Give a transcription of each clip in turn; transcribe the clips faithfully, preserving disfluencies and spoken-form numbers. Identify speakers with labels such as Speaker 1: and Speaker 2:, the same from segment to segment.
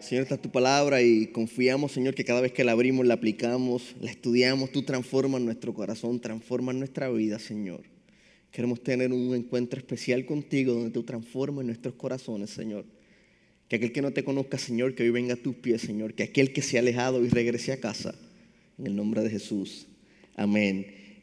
Speaker 1: Señor, esta es tu palabra y confiamos, Señor, que cada vez que la abrimos, la aplicamos, la estudiamos, tú transformas nuestro corazón, transformas nuestra vida, Señor. Queremos tener un encuentro especial contigo donde tú transformas nuestros corazones, Señor. Que aquel que no te conozca, Señor, que hoy venga a tus pies, Señor. Que aquel que se ha alejado y regrese a casa. En el nombre de Jesús. Amén.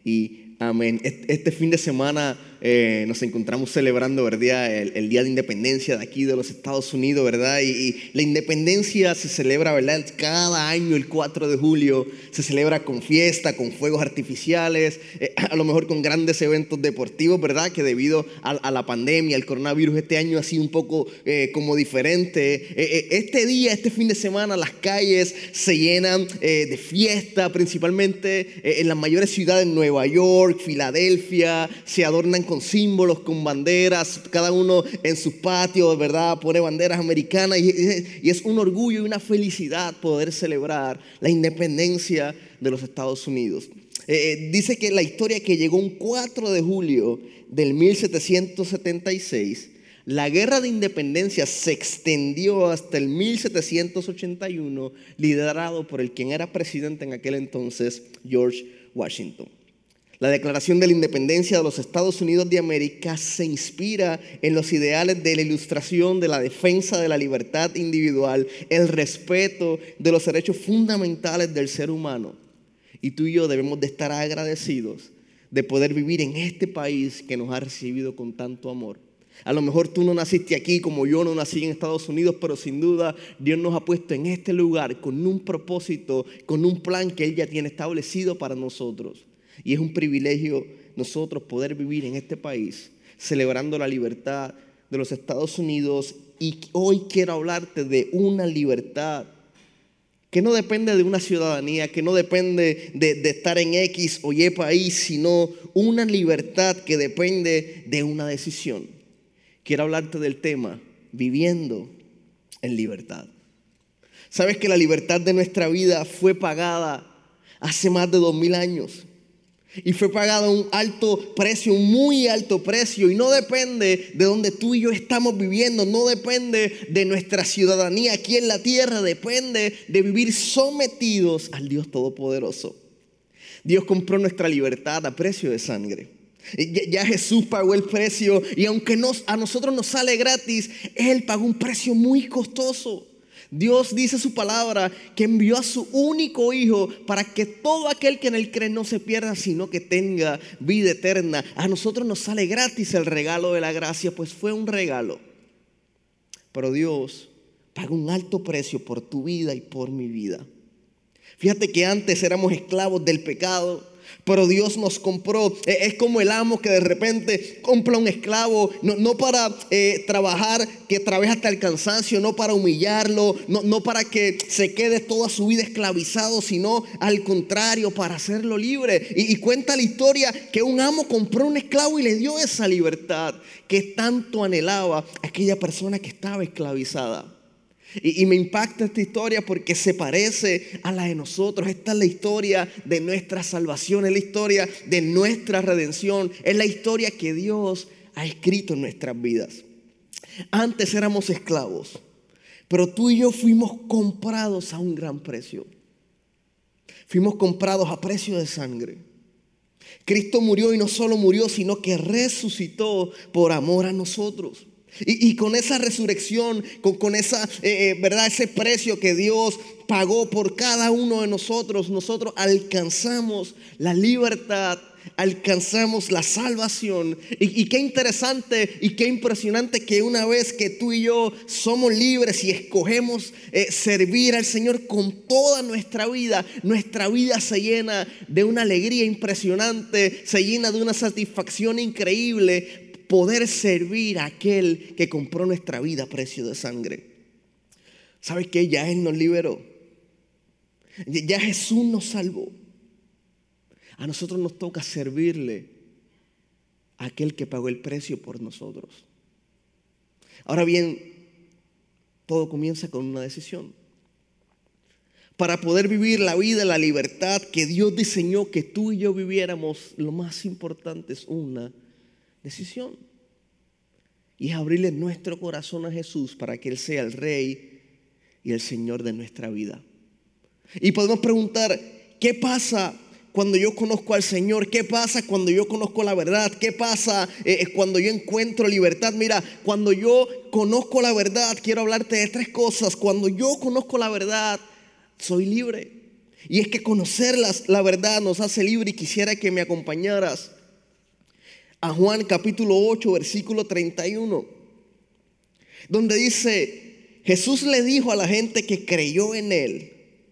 Speaker 1: Y amén. Este fin de semana eh, nos encontramos celebrando, ¿verdad? El, el Día de Independencia de aquí de los Estados Unidos, ¿verdad? Y, y la independencia se celebra, ¿verdad? Cada año, el cuatro de julio, se celebra con fiesta, con fuegos artificiales, eh, a lo mejor con grandes eventos deportivos, ¿verdad? Que debido a, a la pandemia, al coronavirus, este año ha sido un poco eh, como diferente. Eh, eh, este día, este fin de semana, las calles se llenan eh, de fiesta, principalmente eh, en las mayores ciudades, Nueva York, Filadelfia, se adornan con símbolos, con banderas, cada uno en sus patios, ¿verdad? Pone banderas americanas y, y es un orgullo y una felicidad poder celebrar la independencia de los Estados Unidos. Eh, dice que la historia que llegó un cuatro de julio del mil setecientos setenta y seis, la guerra de independencia se extendió hasta el mil setecientos ochenta y uno, liderado por el quien era presidente en aquel entonces, George Washington. La Declaración de la Independencia de los Estados Unidos de América se inspira en los ideales de la Ilustración, de la defensa de la libertad individual, el respeto de los derechos fundamentales del ser humano. Y tú y yo debemos de estar agradecidos de poder vivir en este país que nos ha recibido con tanto amor. A lo mejor tú no naciste aquí como yo no nací en Estados Unidos, pero sin duda Dios nos ha puesto en este lugar con un propósito, con un plan que Él ya tiene establecido para nosotros. Y es un privilegio nosotros poder vivir en este país celebrando la libertad de los Estados Unidos. Y hoy quiero hablarte de una libertad que no depende de una ciudadanía, que no depende de, de estar en X o Y país, sino una libertad que depende de una decisión. Quiero hablarte del tema viviendo en libertad. ¿Sabes que la libertad de nuestra vida fue pagada hace más de dos mil años? Y fue pagado un alto precio, un muy alto precio. Y no depende de donde tú y yo estamos viviendo. No depende de nuestra ciudadanía aquí en la tierra. Depende de vivir sometidos al Dios Todopoderoso. Dios compró nuestra libertad a precio de sangre. Ya, ya Jesús pagó el precio. Y aunque nos, a nosotros nos sale gratis, Él pagó un precio muy costoso. Dios dice su palabra que envió a su único hijo para que todo aquel que en él cree no se pierda, sino que tenga vida eterna. A nosotros nos sale gratis el regalo de la gracia, pues fue un regalo. Pero Dios pagó un alto precio por tu vida y por mi vida. Fíjate que antes éramos esclavos del pecado, pero Dios nos compró. Es como el amo que de repente compra un esclavo, no, no para eh, trabajar, que trabaje hasta el cansancio, no para humillarlo, no, no para que se quede toda su vida esclavizado, sino al contrario, para hacerlo libre. Y, y cuenta la historia que un amo compró un esclavo y le dio esa libertad que tanto anhelaba aquella persona que estaba esclavizada. Y, y me impacta esta historia porque se parece a la de nosotros. Esta es la historia de nuestra salvación, es la historia de nuestra redención, es la historia que Dios ha escrito en nuestras vidas. Antes éramos esclavos, pero tú y yo fuimos comprados a un gran precio. Fuimos comprados a precio de sangre. Cristo murió y no solo murió, sino que resucitó por amor a nosotros. Y, y con esa resurrección, con, con esa, eh, eh, ¿verdad? Ese precio que Dios pagó por cada uno de nosotros, nosotros alcanzamos la libertad, alcanzamos la salvación. Y, y qué interesante y qué impresionante que una vez que tú y yo somos libres y escogemos eh, servir al Señor con toda nuestra vida, nuestra vida se llena de una alegría impresionante, se llena de una satisfacción increíble. Poder servir a aquel que compró nuestra vida a precio de sangre. ¿Sabes qué? Ya Él nos liberó. Ya Jesús nos salvó. A nosotros nos toca servirle a aquel que pagó el precio por nosotros. Ahora bien, todo comienza con una decisión. Para poder vivir la vida, la libertad que Dios diseñó que tú y yo viviéramos, lo más importante es una decisión. Y es abrirle nuestro corazón a Jesús para que Él sea el Rey y el Señor de nuestra vida. Y podemos preguntar, ¿qué pasa cuando yo conozco al Señor? ¿Qué pasa cuando yo conozco la verdad? ¿Qué pasa eh, cuando yo encuentro libertad? Mira, cuando yo conozco la verdad, quiero hablarte de tres cosas. Cuando yo conozco la verdad, soy libre. Y es que conocer las, la verdad nos hace libre. Y quisiera que me acompañaras a Juan capítulo ocho, versículo treinta y uno, donde dice, Jesús le dijo a la gente que creyó en él: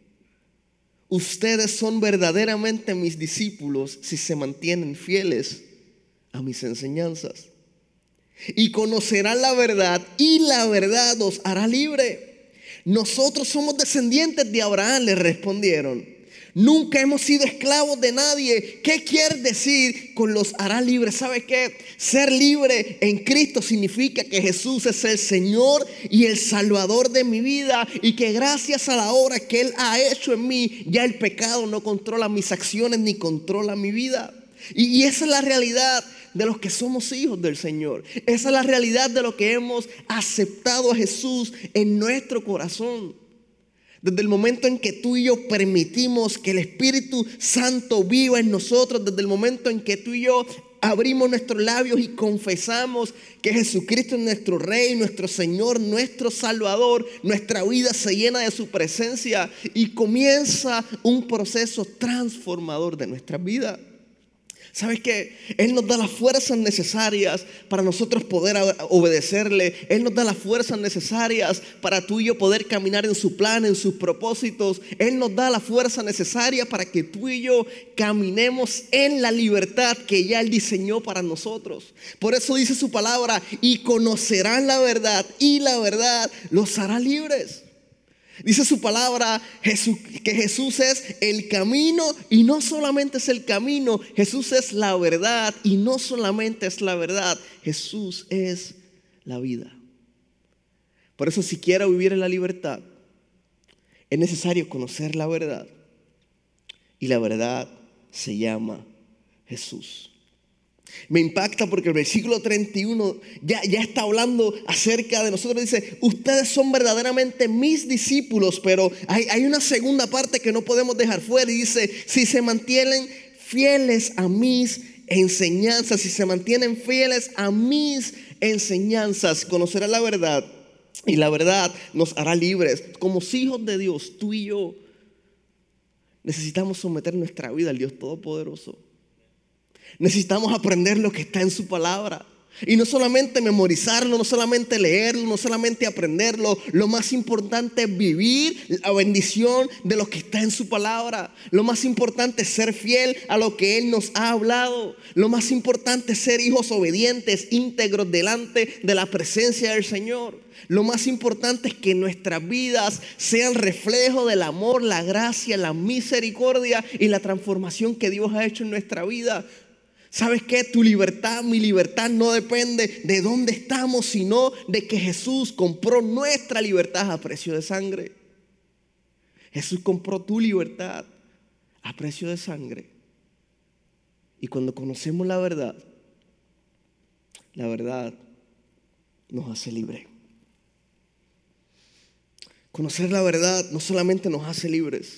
Speaker 1: ustedes son verdaderamente mis discípulos si se mantienen fieles a mis enseñanzas. Y conocerán la verdad, y la verdad os hará libre. Nosotros somos descendientes de Abraham, le respondieron. Nunca hemos sido esclavos de nadie. ¿Qué quiere decir con los hará libres? ¿Sabe qué? Ser libre en Cristo significa que Jesús es el Señor y el Salvador de mi vida, y que gracias a la obra que Él ha hecho en mí, ya el pecado no controla mis acciones ni controla mi vida. Y, y esa es la realidad de los que somos hijos del Señor. Esa es la realidad de los que hemos aceptado a Jesús en nuestro corazón. Desde el momento en que tú y yo permitimos que el Espíritu Santo viva en nosotros, desde el momento en que tú y yo abrimos nuestros labios y confesamos que Jesucristo es nuestro Rey, nuestro Señor, nuestro Salvador, nuestra vida se llena de su presencia y comienza un proceso transformador de nuestra vida. ¿Sabes qué? Él nos da las fuerzas necesarias para nosotros poder obedecerle. Él nos da las fuerzas necesarias para tú y yo poder caminar en su plan, en sus propósitos. Él nos da la fuerza necesaria para que tú y yo caminemos en la libertad que ya Él diseñó para nosotros. Por eso dice su palabra: y conocerán la verdad, y la verdad los hará libres. Dice su palabra Jesús, que Jesús es el camino, y no solamente es el camino, Jesús es la verdad, y no solamente es la verdad, Jesús es la vida. Por eso, si quiero vivir en la libertad, es necesario conocer la verdad, y la verdad se llama Jesús. Me impacta porque el versículo treinta y uno ya, ya está hablando acerca de nosotros. Dice: ustedes son verdaderamente mis discípulos. Pero hay, hay una segunda parte que no podemos dejar fuera, y dice: si se mantienen fieles a mis enseñanzas. Si se mantienen fieles a mis enseñanzas, conocerán la verdad, y la verdad nos hará libres. Como hijos de Dios, tú y yo necesitamos someter nuestra vida al Dios Todopoderoso. Necesitamos aprender lo que está en su palabra. Y no solamente memorizarlo, no solamente leerlo, no solamente aprenderlo. Lo más importante es vivir la bendición de lo que está en su palabra. Lo más importante es ser fiel a lo que Él nos ha hablado. Lo más importante es ser hijos obedientes, íntegros delante de la presencia del Señor. Lo más importante es que nuestras vidas sean reflejo del amor, la gracia, la misericordia y la transformación que Dios ha hecho en nuestra vida. ¿Sabes qué? Tu libertad, mi libertad no depende de dónde estamos, sino de que Jesús compró nuestra libertad a precio de sangre. Jesús compró tu libertad a precio de sangre. Y cuando conocemos la verdad, la verdad nos hace libre. Conocer la verdad no solamente nos hace libres.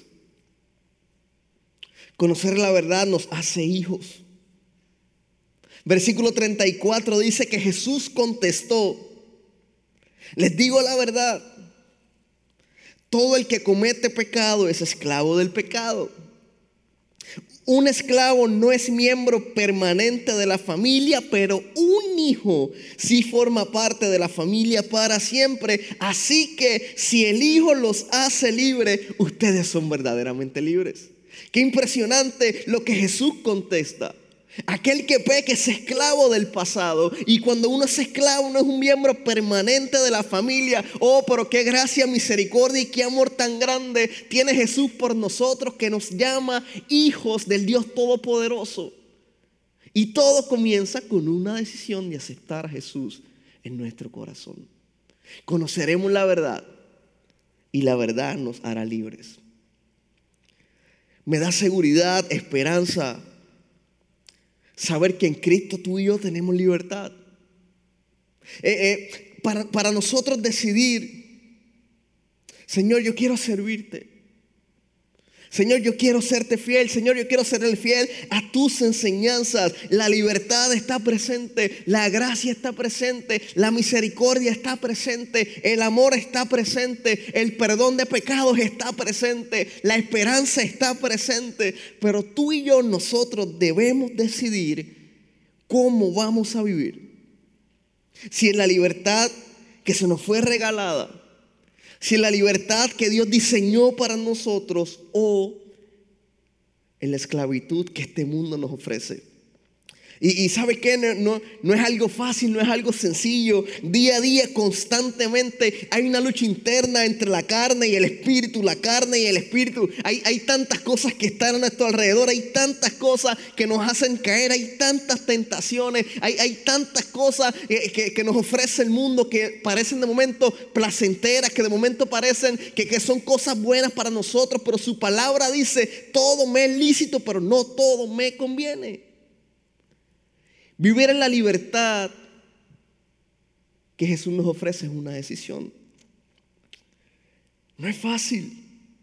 Speaker 1: Conocer la verdad nos hace hijos. Versículo treinta y cuatro dice que Jesús contestó: les digo la verdad, todo el que comete pecado es esclavo del pecado. Un esclavo no es miembro permanente de la familia, pero un hijo sí forma parte de la familia para siempre. Así que si el Hijo los hace libres, ustedes son verdaderamente libres. Qué impresionante lo que Jesús contesta. Aquel que peca es esclavo del pasado. Y cuando uno es esclavo, no es un miembro permanente de la familia. Oh, pero qué gracia, misericordia y qué amor tan grande tiene Jesús por nosotros, que nos llama hijos del Dios Todopoderoso. Y todo comienza con una decisión de aceptar a Jesús en nuestro corazón. Conoceremos la verdad, y la verdad nos hará libres. Me da seguridad, esperanza, saber que en Cristo tú y yo tenemos libertad. Eh, eh, para, para nosotros decidir Señor, yo quiero servirte. Señor, yo quiero serte fiel. Señor, yo quiero serle fiel a tus enseñanzas. La libertad está presente, la gracia está presente, la misericordia está presente, el amor está presente, el perdón de pecados está presente, la esperanza está presente. Pero tú y yo, nosotros debemos decidir cómo vamos a vivir. Si en la libertad que se nos fue regalada, si en la libertad que Dios diseñó para nosotros, o en la esclavitud que este mundo nos ofrece. Y, y ¿sabe qué? No, no, no es algo fácil, no es algo sencillo. Día a día, constantemente, hay una lucha interna entre la carne y el espíritu, la carne y el espíritu. Hay, hay tantas cosas que están a nuestro alrededor, hay tantas cosas que nos hacen caer, hay tantas tentaciones, hay, hay tantas cosas que, que, que nos ofrece el mundo que parecen de momento placenteras, que de momento parecen que, que son cosas buenas para nosotros, pero su palabra dice: todo me es lícito, pero no todo me conviene. Vivir en la libertad que Jesús nos ofrece es una decisión. No es fácil.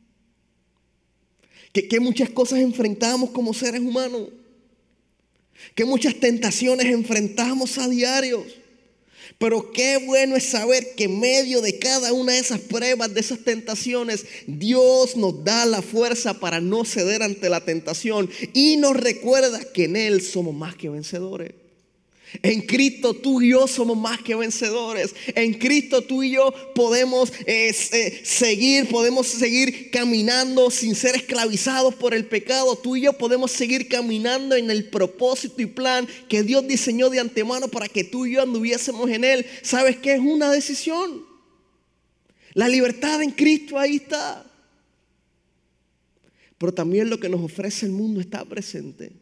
Speaker 1: Que, que muchas cosas enfrentamos como seres humanos. Que muchas tentaciones enfrentamos a diario. Pero qué bueno es saber que en medio de cada una de esas pruebas, de esas tentaciones, Dios nos da la fuerza para no ceder ante la tentación. Y nos recuerda que en Él somos más que vencedores. En Cristo tú y yo somos más que vencedores. En Cristo tú y yo podemos eh, eh, seguir, podemos seguir caminando sin ser esclavizados por el pecado. Tú y yo podemos seguir caminando en el propósito y plan que Dios diseñó de antemano para que tú y yo anduviésemos en Él. ¿Sabes qué? Es una decisión. La libertad en Cristo ahí está. Pero también lo que nos ofrece el mundo está presente.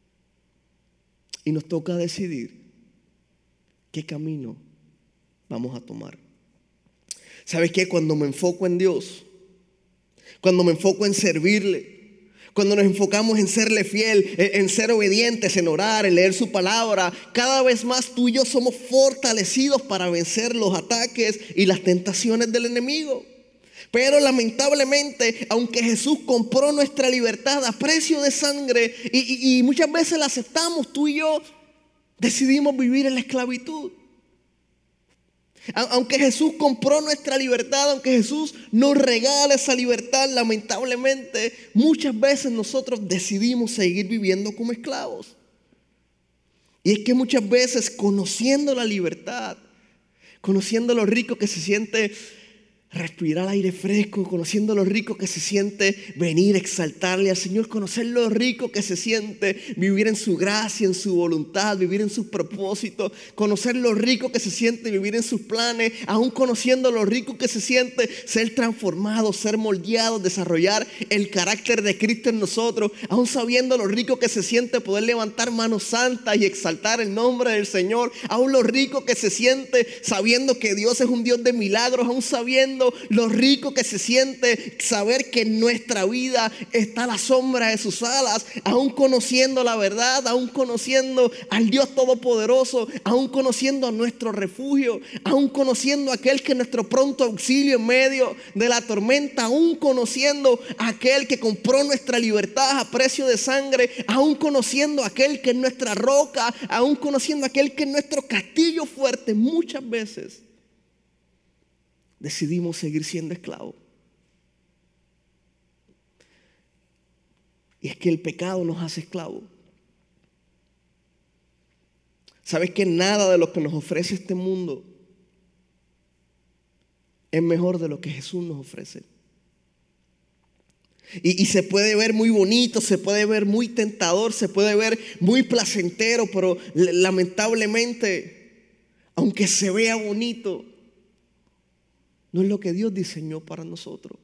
Speaker 1: Y nos toca decidir qué camino vamos a tomar. ¿Sabes qué? Cuando me enfoco en Dios, cuando me enfoco en servirle, cuando nos enfocamos en serle fiel, en ser obedientes, en orar, en leer su palabra, cada vez más tú y yo somos fortalecidos para vencer los ataques y las tentaciones del enemigo. Pero lamentablemente, aunque Jesús compró nuestra libertad a precio de sangre y, y, y muchas veces la aceptamos, tú y yo decidimos vivir en la esclavitud. Aunque Jesús compró nuestra libertad, aunque Jesús nos regala esa libertad, lamentablemente muchas veces nosotros decidimos seguir viviendo como esclavos. Y es que muchas veces, conociendo la libertad, conociendo lo rico que se siente respirar aire fresco, conociendo lo rico que se siente venir a exaltarle al Señor, conocer lo rico que se siente vivir en su gracia, en su voluntad, vivir en sus propósitos, conocer lo rico que se siente vivir en sus planes, aún conociendo lo rico que se siente ser transformado, ser moldeado, desarrollar el carácter de Cristo en nosotros, aún sabiendo lo rico que se siente poder levantar manos santas y exaltar el nombre del Señor, aún lo rico que se siente sabiendo que Dios es un Dios de milagros, aún sabiendo lo rico que se siente saber que en nuestra vida está la sombra de sus alas, aún conociendo la verdad, aún conociendo al Dios Todopoderoso, aún conociendo a nuestro refugio, aún conociendo a aquel que es nuestro pronto auxilio en medio de la tormenta, aún conociendo a aquel que compró nuestra libertad a precio de sangre, aún conociendo a aquel que es nuestra roca, aún conociendo a aquel que es nuestro castillo fuerte. Muchas veces decidimos seguir siendo esclavos. Y es que el pecado nos hace esclavos. ¿Sabes que nada de lo que nos ofrece este mundo es mejor de lo que Jesús nos ofrece? Y, y se puede ver muy bonito, se puede ver muy tentador, se puede ver muy placentero, pero lamentablemente, aunque se vea bonito, no es lo que Dios diseñó para nosotros.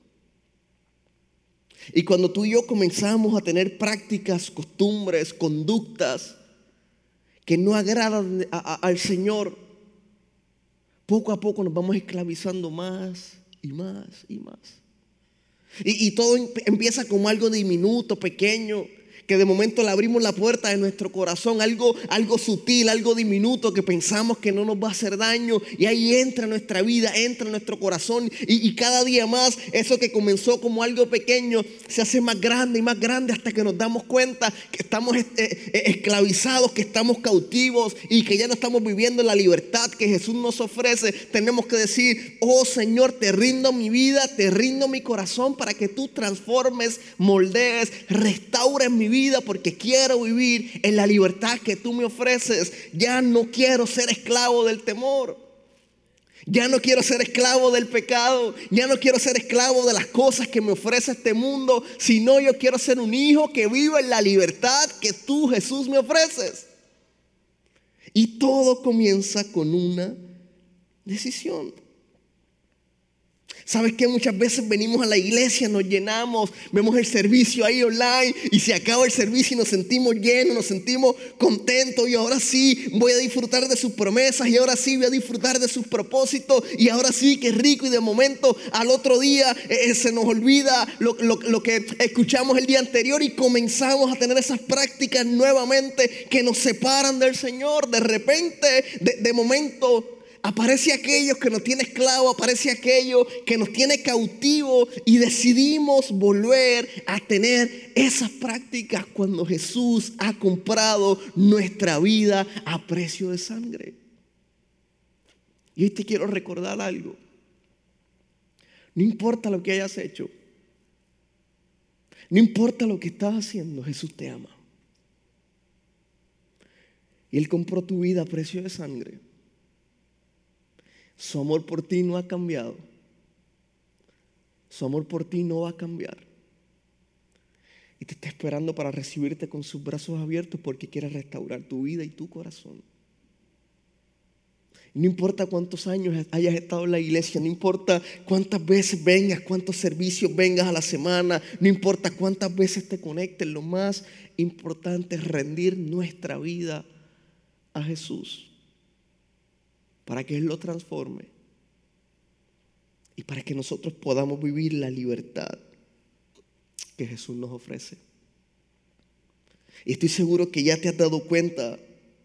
Speaker 1: Y cuando tú y yo comenzamos a tener prácticas, costumbres, conductas que no agradan a, a, al Señor, poco a poco nos vamos esclavizando más y más y más. Y, y todo empieza como algo diminuto, pequeño, que de momento le abrimos la puerta de nuestro corazón, algo, algo sutil, algo diminuto que pensamos que no nos va a hacer daño, y ahí entra nuestra vida, entra nuestro corazón, y, y cada día más eso que comenzó como algo pequeño se hace más grande y más grande hasta que nos damos cuenta que estamos eh, eh, esclavizados, que estamos cautivos y que ya no estamos viviendo en la libertad que Jesús nos ofrece. Tenemos que decir: oh Señor, te rindo mi vida, te rindo mi corazón para que tú transformes, moldees, restaures mi vida, porque quiero vivir en la libertad que tú me ofreces. Ya no quiero ser esclavo del temor. Ya no quiero ser esclavo del pecado. Ya no quiero ser esclavo de las cosas que me ofrece este mundo, sino yo quiero ser un hijo que viva en la libertad que tú, Jesús, me ofreces. Y todo comienza con una decisión. ¿Sabes qué? Muchas veces venimos a la iglesia, nos llenamos, vemos el servicio ahí online y se acaba el servicio y nos sentimos llenos, nos sentimos contentos, y ahora sí voy a disfrutar de sus promesas, y ahora sí voy a disfrutar de sus propósitos, y ahora sí qué rico, y de momento al otro día eh, se nos olvida lo, lo, lo que escuchamos el día anterior y comenzamos a tener esas prácticas nuevamente que nos separan del Señor. De repente, de, de momento, aparece aquello que nos tiene esclavo, aparece aquello que nos tiene cautivo, y decidimos volver a tener esas prácticas cuando Jesús ha comprado nuestra vida a precio de sangre. Y hoy te quiero recordar algo. No importa lo que hayas hecho, no importa lo que estás haciendo, Jesús te ama. Y Él compró tu vida a precio de sangre. Su amor por ti no ha cambiado. Su amor por ti no va a cambiar. Y te está esperando para recibirte con sus brazos abiertos, porque quiere restaurar tu vida y tu corazón. Y no importa cuántos años hayas estado en la iglesia, no importa cuántas veces vengas, cuántos servicios vengas a la semana, no importa cuántas veces te conectes, lo más importante es rendir nuestra vida a Jesús, para que Él lo transforme y para que nosotros podamos vivir la libertad que Jesús nos ofrece. Y estoy seguro que ya te has dado cuenta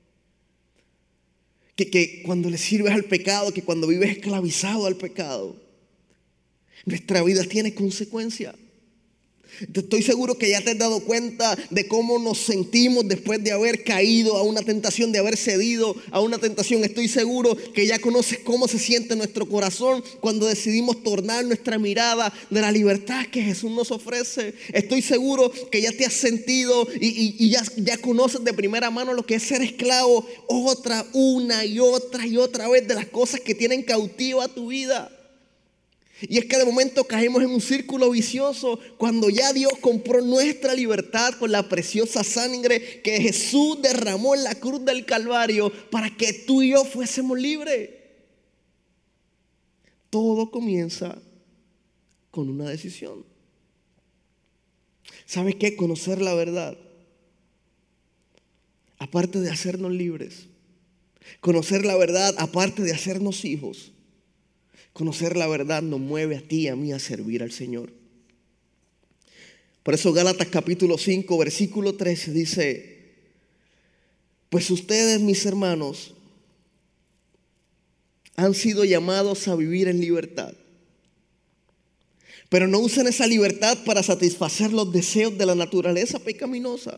Speaker 1: que, que cuando le sirves al pecado, que cuando vives esclavizado al pecado, nuestra vida tiene consecuencias. Estoy seguro que ya te has dado cuenta de cómo nos sentimos después de haber caído a una tentación, de haber cedido a una tentación. Estoy seguro que ya conoces cómo se siente nuestro corazón cuando decidimos tornar nuestra mirada de la libertad que Jesús nos ofrece. Estoy seguro que ya te has sentido y, y, y ya, ya conoces de primera mano lo que es ser esclavo otra, una y otra y otra vez de las cosas que tienen cautiva tu vida. Y es que de momento caemos en un círculo vicioso cuando ya Dios compró nuestra libertad con la preciosa sangre que Jesús derramó en la cruz del Calvario para que tú y yo fuésemos libres. Todo comienza con una decisión. ¿Sabes qué? Conocer la verdad, aparte de hacernos libres, conocer la verdad, aparte de hacernos hijos, conocer la verdad nos mueve a ti y a mí a servir al Señor. Por eso Gálatas capítulo cinco, versículo trece dice: pues ustedes, mis hermanos, han sido llamados a vivir en libertad. Pero no usen esa libertad para satisfacer los deseos de la naturaleza pecaminosa.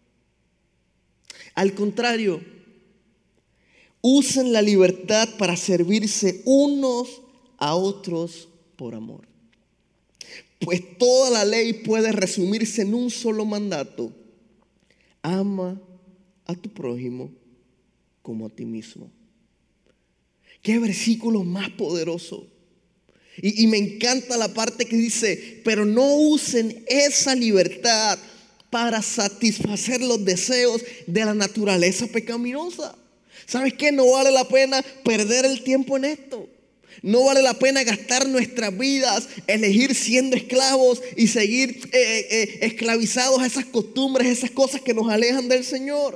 Speaker 1: Al contrario, usen la libertad para servirse unos a otros por amor. Pues toda la ley puede resumirse en un solo mandato: ama a tu prójimo como a ti mismo. Qué versículo más poderoso. Y, y me encanta la parte que dice: pero no usen esa libertad para satisfacer los deseos de la naturaleza pecaminosa. ¿Sabes qué? No vale la pena perder el tiempo en esto. No vale la pena gastar nuestras vidas, elegir siendo esclavos y seguir eh, eh, esclavizados a esas costumbres, esas cosas que nos alejan del Señor.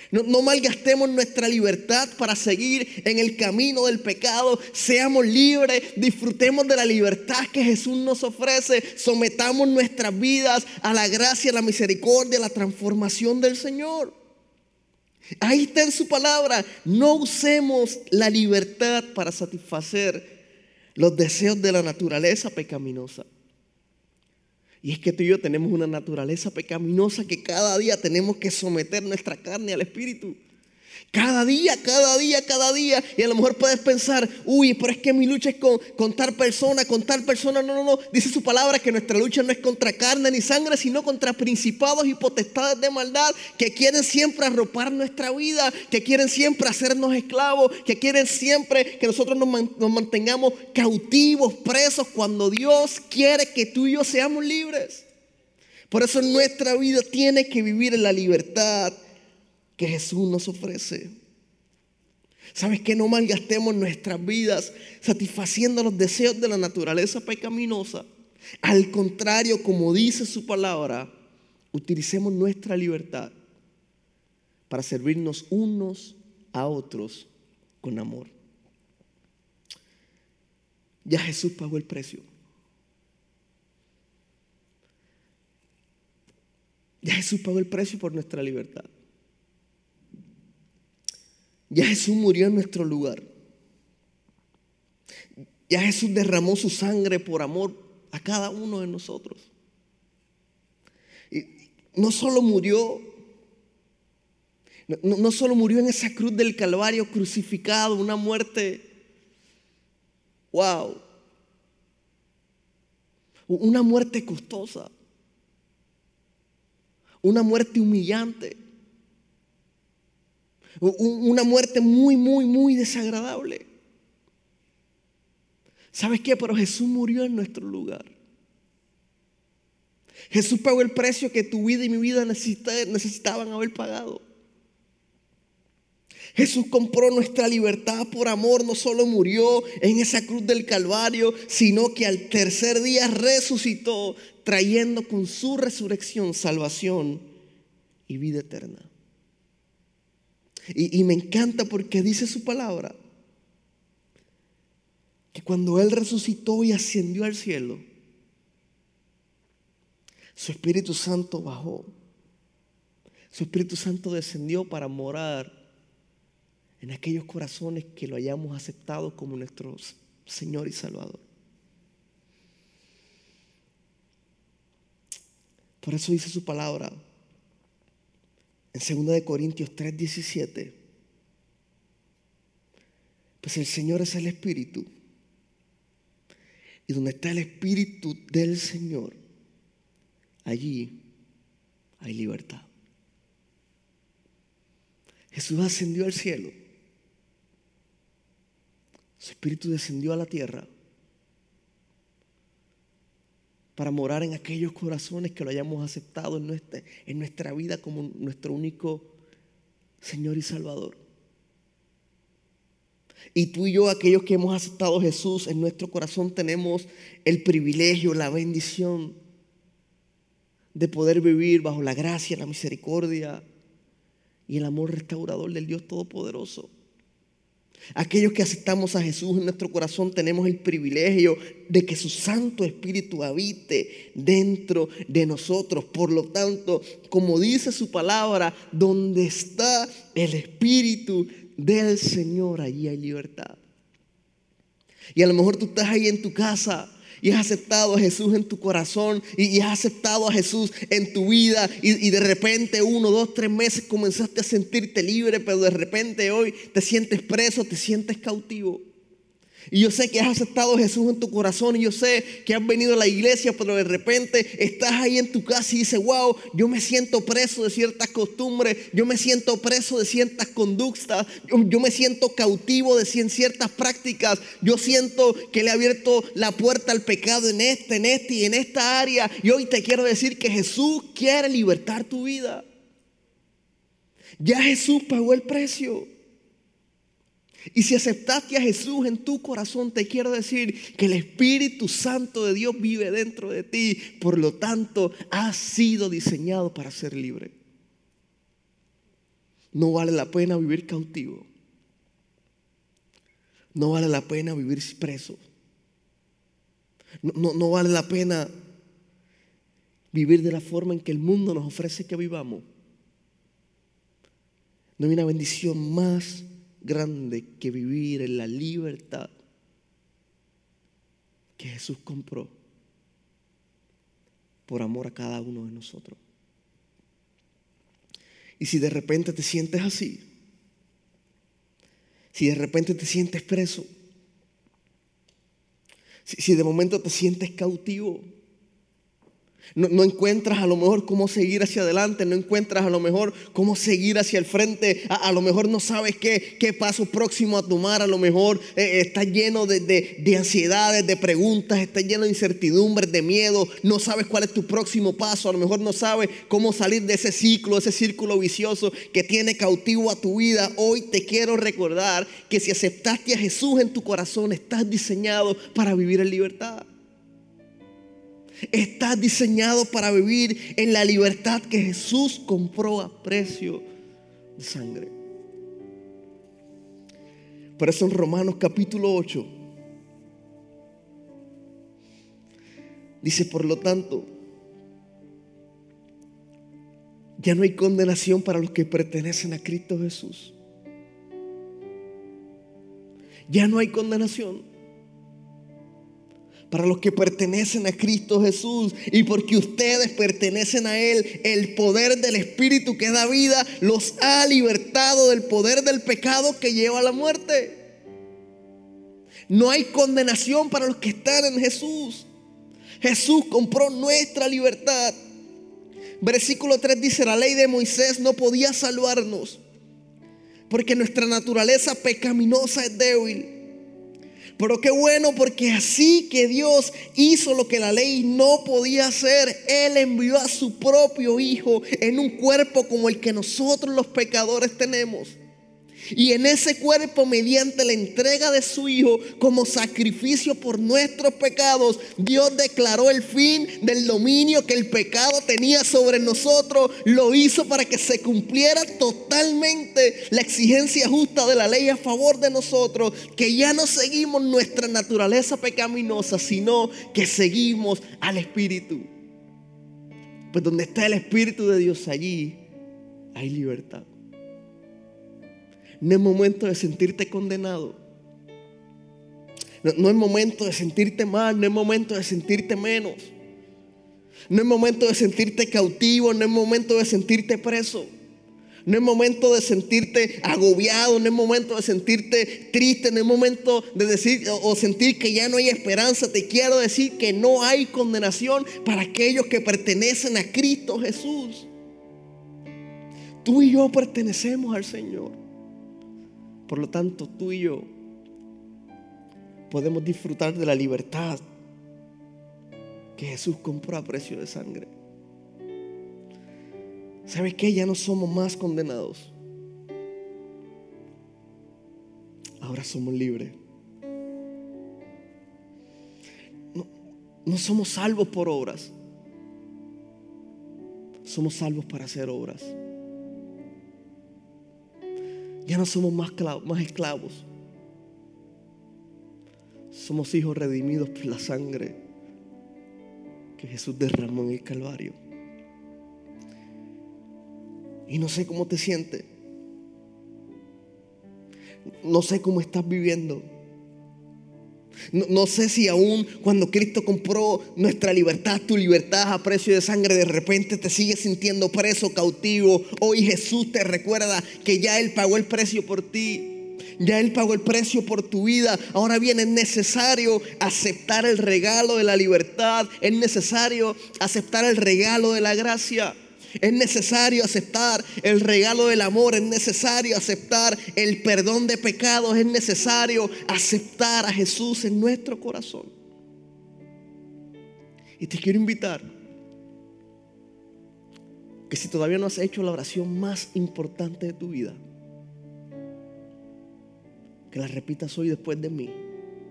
Speaker 1: No, no malgastemos nuestra libertad para seguir en el camino del pecado. Seamos libres, disfrutemos de la libertad que Jesús nos ofrece. Sometamos nuestras vidas a la gracia, a la misericordia, a la transformación del Señor. Ahí está en su palabra. No usemos la libertad para satisfacer los deseos de la naturaleza pecaminosa. Y es que tú y yo tenemos una naturaleza pecaminosa que cada día tenemos que someter nuestra carne al Espíritu. Cada día, cada día, cada día. Y a lo mejor puedes pensar, uy, pero es que mi lucha es con, con tal persona, con tal persona. No, no, no. Dice su palabra que nuestra lucha no es contra carne ni sangre, sino contra principados y potestades de maldad que quieren siempre arropar nuestra vida, que quieren siempre hacernos esclavos, que quieren siempre que nosotros nos, man, nos mantengamos cautivos, presos, cuando Dios quiere que tú y yo seamos libres. Por eso nuestra vida tiene que vivir en la libertad que Jesús nos ofrece. ¿Sabes qué? No malgastemos nuestras vidas satisfaciendo los deseos de la naturaleza pecaminosa. Al contrario, como dice su palabra, utilicemos nuestra libertad para servirnos unos a otros con amor. Ya Jesús pagó el precio. Ya Jesús pagó el precio por nuestra libertad. Ya Jesús murió en nuestro lugar. Ya Jesús derramó su sangre por amor a cada uno de nosotros. Y no solo murió, no, no solo murió en esa cruz del Calvario crucificado, una muerte, wow, una muerte costosa, una muerte humillante. Una muerte muy, muy, muy desagradable. ¿Sabes qué? Pero Jesús murió en nuestro lugar. Jesús pagó el precio que tu vida y mi vida necesitaban haber pagado. Jesús compró nuestra libertad por amor. No solo murió en esa cruz del Calvario, sino que al tercer día resucitó, trayendo con su resurrección salvación y vida eterna. Y, y me encanta porque dice su palabra que cuando Él resucitó y ascendió al cielo, su Espíritu Santo bajó. Su Espíritu Santo descendió para morar en aquellos corazones que lo hayamos aceptado como nuestro Señor y Salvador. Por eso dice su palabra en segunda de Corintios tres diecisiete, pues el Señor es el Espíritu, y donde está el Espíritu del Señor, allí hay libertad. Jesús ascendió al cielo, su Espíritu descendió a la tierra para morar en aquellos corazones que lo hayamos aceptado en nuestra, en nuestra vida como nuestro único Señor y Salvador. Y tú y yo, aquellos que hemos aceptado a Jesús en nuestro corazón, tenemos el privilegio, la bendición de poder vivir bajo la gracia, la misericordia y el amor restaurador del Dios Todopoderoso. Aquellos que aceptamos a Jesús en nuestro corazón tenemos el privilegio de que su Santo Espíritu habite dentro de nosotros. Por lo tanto, como dice su palabra, donde está el Espíritu del Señor, allí hay libertad. Y a lo mejor tú estás ahí en tu casa y has aceptado a Jesús en tu corazón y, y has aceptado a Jesús en tu vida y, y de repente uno, dos, tres meses comenzaste a sentirte libre, pero de repente hoy te sientes preso, te sientes cautivo. Y yo sé que has aceptado a Jesús en tu corazón y yo sé que has venido a la iglesia, pero de repente estás ahí en tu casa y dices, wow, yo me siento preso de ciertas costumbres, yo me siento preso de ciertas conductas, yo, yo me siento cautivo de ciertas prácticas, yo siento que le he abierto la puerta al pecado en este, en este y en esta área. Y hoy te quiero decir que Jesús quiere libertar tu vida. Ya Jesús pagó el precio. Y si aceptaste a Jesús en tu corazón, te quiero decir que el Espíritu Santo de Dios vive dentro de ti. Por lo tanto, has sido diseñado para ser libre. No vale la pena vivir cautivo. No vale la pena vivir preso. No, no, no vale la pena vivir de la forma en que el mundo nos ofrece que vivamos. No hay una bendición más grande que vivir en la libertad que Jesús compró por amor a cada uno de nosotros. Y si de repente te sientes así, si de repente te sientes preso, si, si de momento te sientes cautivo, No, no encuentras a lo mejor cómo seguir hacia adelante, no encuentras a lo mejor cómo seguir hacia el frente, a, a lo mejor no sabes qué, qué paso próximo a tomar, a lo mejor eh, estás lleno de, de, de ansiedades, de preguntas, estás lleno de incertidumbres, de miedo, no sabes cuál es tu próximo paso, a lo mejor no sabes cómo salir de ese ciclo, ese círculo vicioso que tiene cautivo a tu vida. Hoy te quiero recordar que si aceptaste a Jesús en tu corazón, estás diseñado para vivir en libertad. Estás diseñado para vivir en la libertad que Jesús compró a precio de sangre. Por eso en Romanos capítulo ocho dice: por lo tanto, ya no hay condenación para los que pertenecen a Cristo Jesús. Ya no hay condenación para los que pertenecen a Cristo Jesús. Y porque ustedes pertenecen a Él, el poder del Espíritu que da vida los ha libertado del poder del pecado que lleva a la muerte. No hay condenación para los que están en Jesús. Jesús compró nuestra libertad. Versículo tres dice: la ley de Moisés no podía salvarnos, porque nuestra naturaleza pecaminosa es débil. Pero qué bueno, porque así que Dios hizo lo que la ley no podía hacer, Él envió a su propio Hijo en un cuerpo como el que nosotros los pecadores tenemos. Y en ese cuerpo, mediante la entrega de su Hijo como sacrificio por nuestros pecados, Dios declaró el fin del dominio que el pecado tenía sobre nosotros. Lo hizo para que se cumpliera totalmente la exigencia justa de la ley a favor de nosotros, que ya no seguimos nuestra naturaleza pecaminosa, sino que seguimos al Espíritu. Pues donde está el Espíritu de Dios, allí hay libertad. No es momento de sentirte condenado. No, no es momento de sentirte mal. No es momento de sentirte menos. No es momento de sentirte cautivo. No es momento de sentirte preso. No es momento de sentirte agobiado. No es momento de sentirte triste. No es momento de decir o sentir que ya no hay esperanza. Te quiero decir que no hay condenación para aquellos que pertenecen a Cristo Jesús. Tú y yo pertenecemos al Señor. Por lo tanto, tú y yo podemos disfrutar de la libertad que Jesús compró a precio de sangre. ¿Sabes qué? Ya no somos más condenados. Ahora somos libres. No, no somos salvos por obras. Somos salvos para hacer obras. Ya no somos más esclavos, más esclavos. Somos hijos redimidos por la sangre que Jesús derramó en el Calvario. Y no sé cómo te sientes. No sé cómo estás viviendo. No, no sé si aún cuando Cristo compró nuestra libertad, tu libertad a precio de sangre, de repente te sigues sintiendo preso, cautivo. Hoy Jesús te recuerda que ya Él pagó el precio por ti. Ya Él pagó el precio por tu vida. Ahora bien, es necesario aceptar el regalo de la libertad. Es necesario aceptar el regalo de la gracia. Es necesario aceptar el regalo del amor. Es necesario aceptar el perdón de pecados. Es necesario aceptar a Jesús en nuestro corazón. Y te quiero invitar que si todavía no has hecho la oración más importante de tu vida, que la repitas hoy después de mí.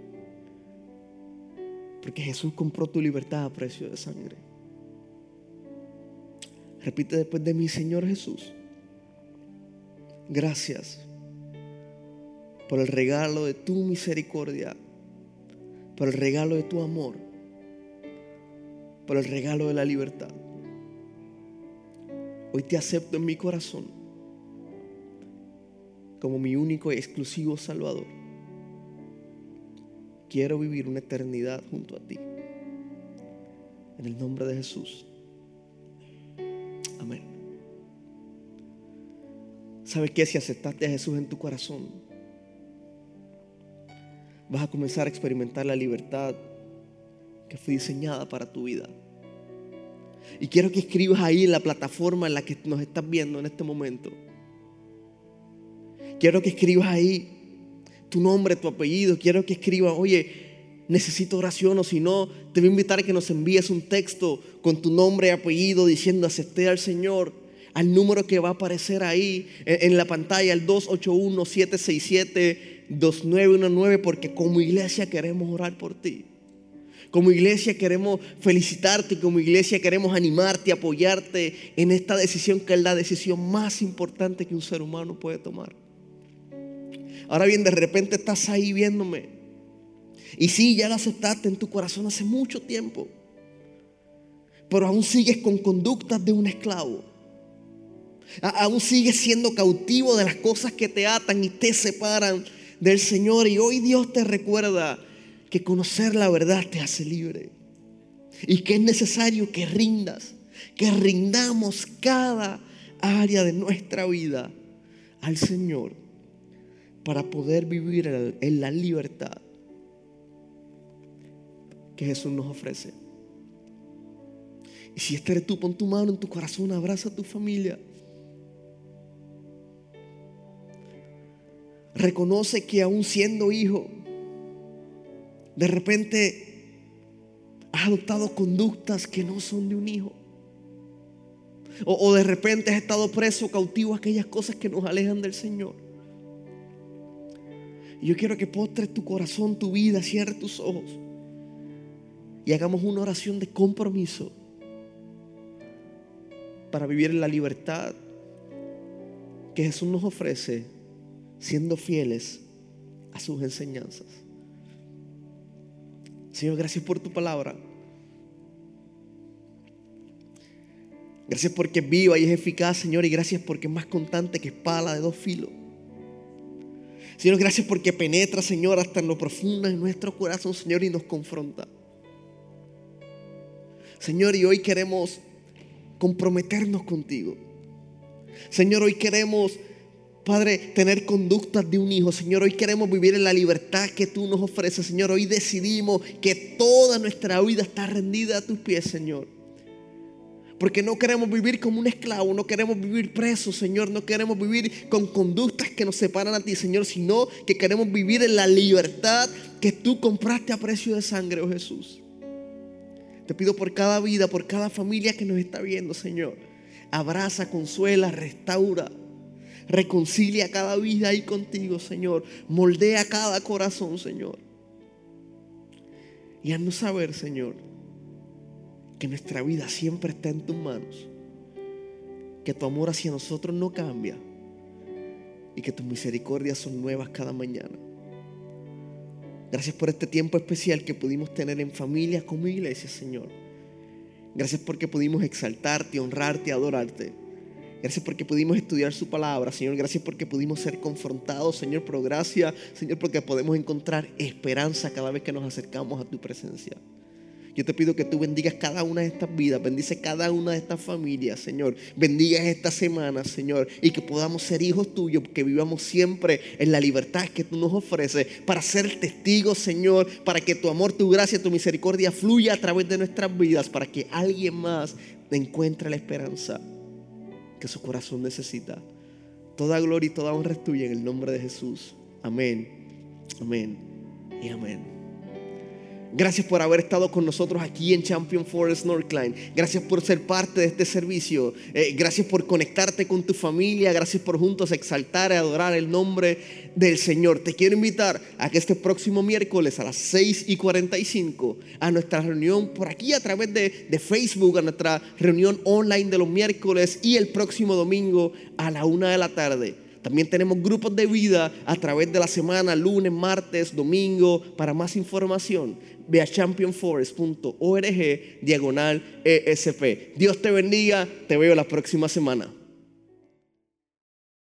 Speaker 1: Porque Jesús compró tu libertad a precio de sangre. Repite después de mí: Señor Jesús, Gracias por el regalo de tu misericordia, por el regalo de tu amor, por el regalo de la libertad. Hoy te acepto en mi corazón como mi único y exclusivo Salvador. Quiero vivir una eternidad junto a ti. En el nombre de Jesús. Amén. ¿Sabes qué? Si aceptaste a Jesús en tu corazón, vas a comenzar a experimentar la libertad que fue diseñada para tu vida. Y quiero que escribas ahí en la plataforma en la que nos estás viendo en este momento. Quiero que escribas ahí tu nombre, tu apellido. Quiero que escribas, oye, necesito oración, o si no, te voy a invitar a que nos envíes un texto con tu nombre y apellido diciendo acepté al Señor, al número que va a aparecer ahí en, en la pantalla, el dos ocho uno, siete seis siete, dos nueve uno nueve, porque como iglesia queremos orar por ti. Como iglesia queremos felicitarte, como iglesia queremos animarte, apoyarte en esta decisión que es la decisión más importante que un ser humano puede tomar. Ahora bien, de repente estás ahí viéndome y sí, ya la aceptaste en tu corazón hace mucho tiempo, pero aún sigues con conductas de un esclavo. A- aún sigues siendo cautivo de las cosas que te atan y te separan del Señor. Y hoy Dios te recuerda que conocer la verdad te hace libre y que es necesario que rindas, que rindamos cada área de nuestra vida al Señor para poder vivir en la libertad que Jesús nos ofrece. Y si este eres tú, pon tu mano en tu corazón, abraza a tu familia. Reconoce que aún siendo hijo, de repente has adoptado conductas que no son de un hijo. O, o de repente has estado preso, cautivo a aquellas cosas que nos alejan del Señor. Y yo quiero que postres tu corazón, tu vida, cierres tus ojos y hagamos una oración de compromiso para vivir en la libertad que Jesús nos ofrece, siendo fieles a sus enseñanzas. Señor, gracias por tu palabra. Gracias porque es viva y es eficaz, Señor, y gracias porque es más constante que espada de dos filos. Señor, gracias porque penetra, Señor, hasta en lo profundo de nuestro corazón, Señor, y nos confronta. Señor, y hoy queremos comprometernos contigo. Señor, hoy queremos, Padre, tener conductas de un hijo. Señor, hoy queremos vivir en la libertad que tú nos ofreces. Señor, hoy decidimos que toda nuestra vida está rendida a tus pies, Señor. Porque no queremos vivir como un esclavo, no queremos vivir presos, Señor. No queremos vivir con conductas que nos separan a ti, Señor, sino que queremos vivir en la libertad que tú compraste a precio de sangre, oh Jesús. Te pido por cada vida, por cada familia que nos está viendo, Señor. Abraza, consuela, restaura, reconcilia cada vida ahí contigo, Señor. Moldea cada corazón, Señor. Y haznos saber, Señor, que nuestra vida siempre está en tus manos, que tu amor hacia nosotros no cambia y que tus misericordias son nuevas cada mañana. Gracias por este tiempo especial que pudimos tener en familia como iglesia, Señor. Gracias porque pudimos exaltarte, honrarte, adorarte. Gracias porque pudimos estudiar su palabra, Señor. Gracias porque pudimos ser confrontados, Señor. Pero gracias, Señor, porque podemos encontrar esperanza cada vez que nos acercamos a tu presencia. Yo te pido que tú bendigas cada una de estas vidas, bendice cada una de estas familias, Señor. Bendigas esta semana, Señor, y que podamos ser hijos tuyos, que vivamos siempre en la libertad que tú nos ofreces para ser testigos, Señor, para que tu amor, tu gracia, tu misericordia fluya a través de nuestras vidas, para que alguien más encuentre la esperanza que su corazón necesita. Toda gloria y toda honra es tuya en el nombre de Jesús. Amén, amén y amén. Gracias por haber estado con nosotros aquí en Champion Forest Northline. Gracias por ser parte de este servicio. Eh, gracias por conectarte con tu familia. Gracias por juntos exaltar y adorar el nombre del Señor. Te quiero invitar a que este próximo miércoles a las seis y cuarenta y cinco a nuestra reunión por aquí a través de, de Facebook, a nuestra reunión online de los miércoles, y el próximo domingo a la una de la tarde. También tenemos grupos de vida a través de la semana, lunes, martes, domingo. Para más información, ve a champion forest punto org diagonal E S P. Dios te bendiga, te veo la próxima semana.